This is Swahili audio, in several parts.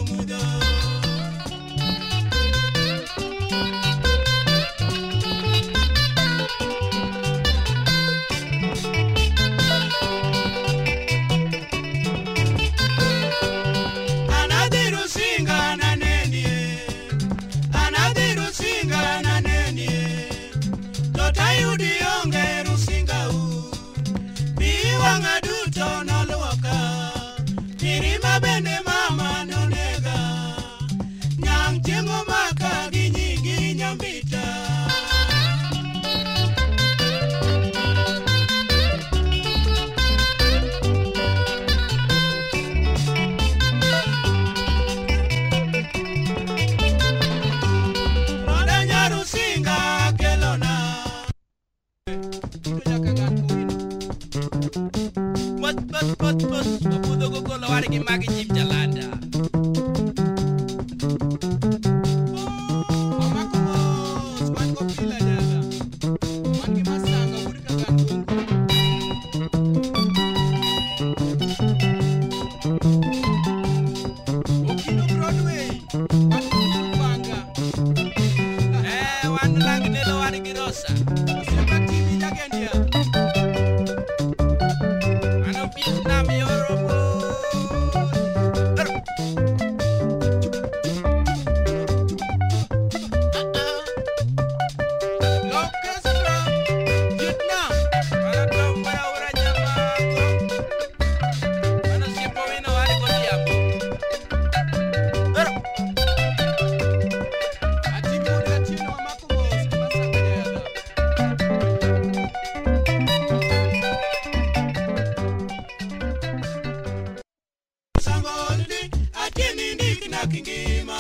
mudo. Anadiru singa na nenie, anadiru singa na nenie. Totayudi onge rusinga u, biwanga duto noluoka. Mirima bende mama nonega, nyang chengo maka ginyigi nyambita. Roda nyaru singa kelona. Bos, kapudo ko ko lawari ki magi jim jalanda. Mama ko bos, wan ko pila jala. Wan ki masanga uri ka gantung. Okino Broadway, wan ko banga. Wan lang ne lawari ki Rosa. Siapa TV jagendia. Vietnam, Europe. Orchestra, Vietnam. Mana tahu mana orangnya bago. Mana siapa wina wali ko diabo. Ati muda chino makubos kimasanga yada. Sangoldi atini ndikina kingima.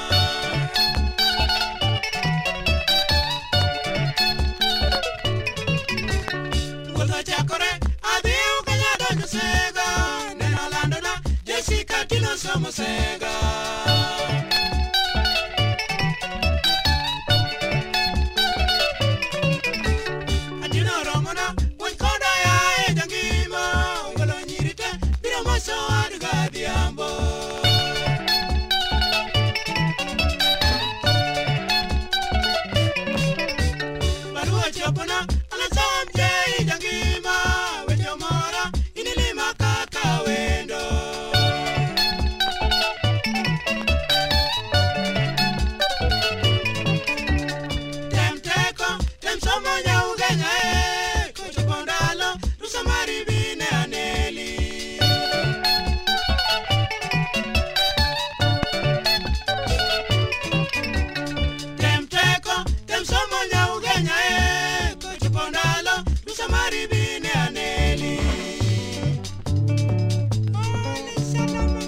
Ngoto chakore adhiu kanyado nyusega. Neno landona Jessica tino somosega. Atino romona wikoda ya ejangima. Ngolo nyirite biro maso aduga diambo. Barua chopona alasam jai jangima. Wenyo mora inilima kaka wendo. Tem teko, tem somo nyaugenya e. Kucho pondalo, rusa maribine aneli. Tem teko, tem somo nyaugenya e. Kucho pondalo, rusa maribine aneli. Oli salama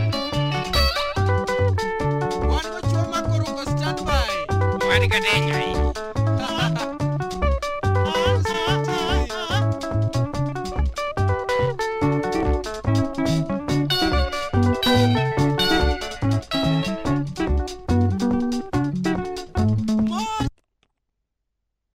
Marikadenya